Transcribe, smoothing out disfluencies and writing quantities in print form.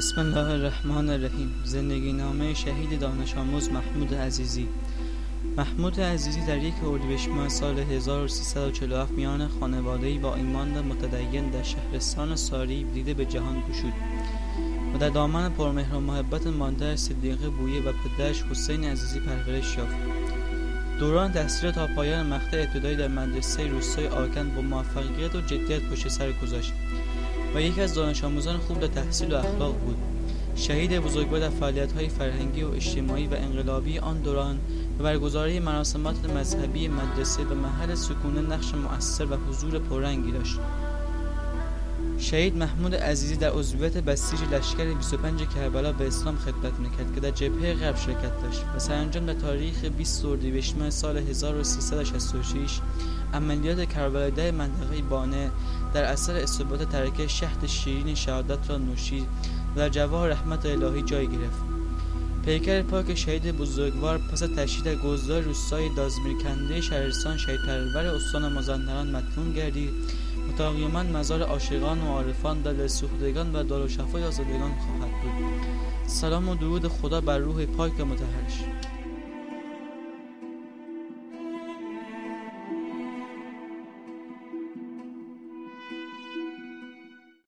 بسم الله الرحمن الرحیم. زندگی نامه شهید دانش آموز محمود عزیزی. محمود عزیزی در 1 اردیبهشت ماه سال 1347 میان خانواده‌ای با ایمان متدین در شهرستان ساری دیده به جهان گشود و در دامن پرمهر و محبت مادرش صدیقه بویه و پدرش حسین عزیزی پرورش یافت. دوران تحصیل تا پایان مقطع ابتدایی در مدرسه روستای آکند با موفقیت و جدیت پشت سر گذاشت و یکی از دانش آموزان خوب در تحصیل و اخلاق بود. شهید بزرگوار در فعالیت‌های فرهنگی و اجتماعی و انقلابی آن دوران و برگزاری مراسمات مذهبی مدرسه و محل سکونه نقش مؤثر و حضور پررنگی داشت. شهید محمود عزیزی در عضویت بسیج لشکر 25 کربلا به اسلام خدمت می‌کرد که در جبهه غرب شرکت داشت و سرانجام در تاریخ 20 اردیبهشت ماه سال 1366 عملیات کربلای 10 منطقه بانه در اثر اصابت ترکه شهد شیرین شهادت را نوشید و در جواهر رحمت الهی جای گرفت. پیکر پاک شهید بزرگوار پس از تشییع در گودرز روستای دازمیرکنده شهرستان شهید پرور استان مازندران مدفون گردید و تا قیامت مزار عاشقان و عارفان در دلسوختگان و دارالشفای آزادگان خواهد بود. سلام و درود خدا بر روح پاک و مطهرش.